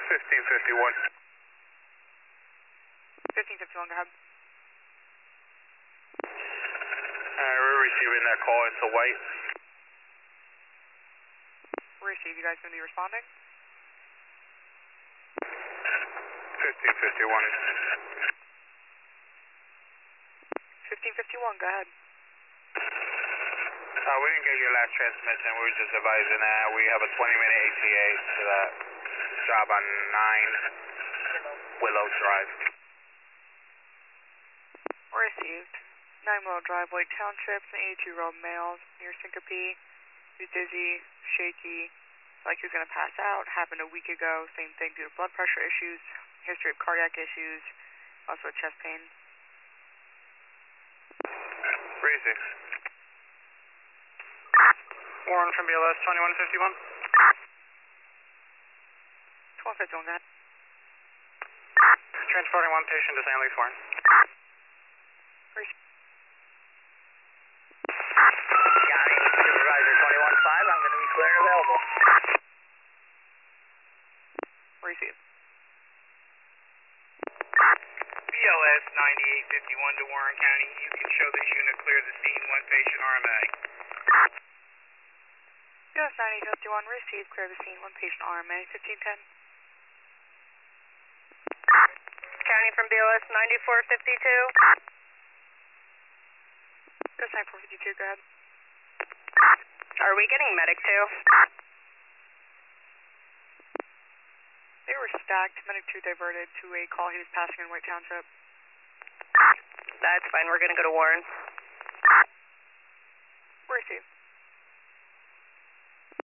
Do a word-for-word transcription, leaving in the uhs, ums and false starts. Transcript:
fifteen fifty-one. fifteen fifty-one, go ahead. Uh, we're receiving that call into White. Receive, you guys going to be responding? fifteen fifty-one. fifteen fifty-one, go ahead. Uh, we didn't get your last transmission. We were just advising that we have a twenty minute A T A to that job on nine Willow Drive. Received. nine Willow Drive, White Township, an eighty-two-year-old male near Syncope. He's dizzy, shaky, like he was going to pass out. Happened a week ago. Same thing due to blood pressure issues, history of cardiac issues, also chest pain. Breezy. Warren from B L S twenty-one fifty-one. twenty-one fifty-one, go ahead. Transporting one patient to Saint Luke's, Warren. Receive. County Supervisor twenty-one five, I'm going to be clear and available. Receive. B L S ninety-eight fifty-one to Warren County. You can show this unit clear the scene, one patient R M A. B L S ninety-eight fifty-one, receive, clear the scene, one patient R M A, fifteen ten. County from B L S ninety-four fifty-two. B L S ninety-four fifty-two, go ahead. Are we getting medic too? They were stacked, medic two diverted to a call he was passing in White Township. That's fine, we're going to go to Warren. Receive.